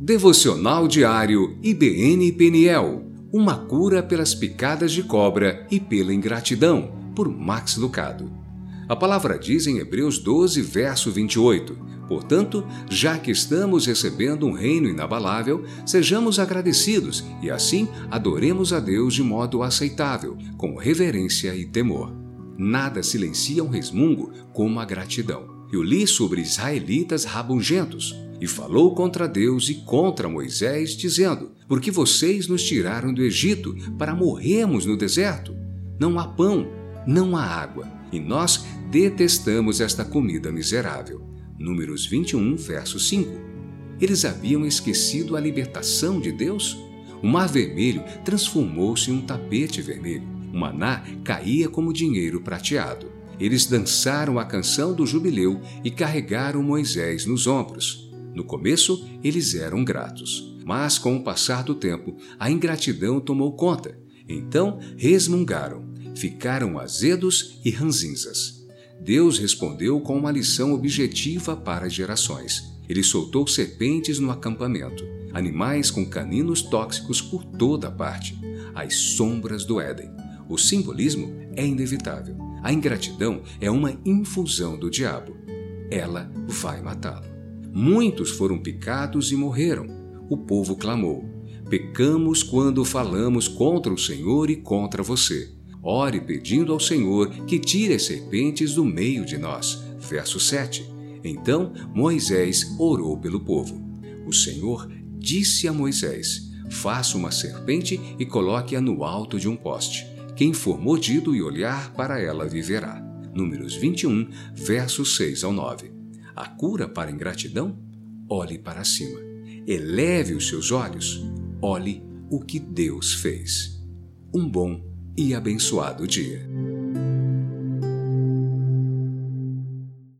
Devocional Diário IBN Peniel. Uma cura pelas picadas de cobra e pela ingratidão, por Max Lucado. A palavra diz em Hebreus 12, verso 28, portanto, já que estamos recebendo um reino inabalável, sejamos agradecidos e assim adoremos a Deus de modo aceitável, com reverência e temor. Nada silencia um resmungo como a gratidão. Eu li sobre israelitas rabugrentos e falou contra Deus e contra Moisés, dizendo: porque vocês nos tiraram do Egito para morrermos no deserto? Não há pão, não há água, e nós detestamos esta comida miserável. Números 21, verso 5. Eles haviam esquecido a libertação de Deus? O mar vermelho transformou-se em um tapete vermelho. O maná caía como dinheiro prateado. Eles dançaram a canção do jubileu e carregaram Moisés nos ombros. No começo, eles eram gratos, mas com o passar do tempo, a ingratidão tomou conta. Então, resmungaram, ficaram azedos e ranzinzas. Deus respondeu com uma lição objetiva para as gerações. Ele soltou serpentes no acampamento, animais com caninos tóxicos por toda parte, as sombras do Éden. O simbolismo é inevitável. A ingratidão é uma infusão do diabo. Ela vai matá-lo. Muitos foram picados e morreram. O povo clamou: pecamos quando falamos contra o Senhor e contra você. Ore pedindo ao Senhor que tire as serpentes do meio de nós. Verso 7. Então Moisés orou pelo povo. O Senhor disse a Moisés: faça uma serpente e coloque-a no alto de um poste. Quem for mordido e olhar para ela viverá. Números 21, versos 6 ao 9. A cura para a ingratidão? Olhe para cima. Eleve os seus olhos. Olhe o que Deus fez. Um bom e abençoado dia.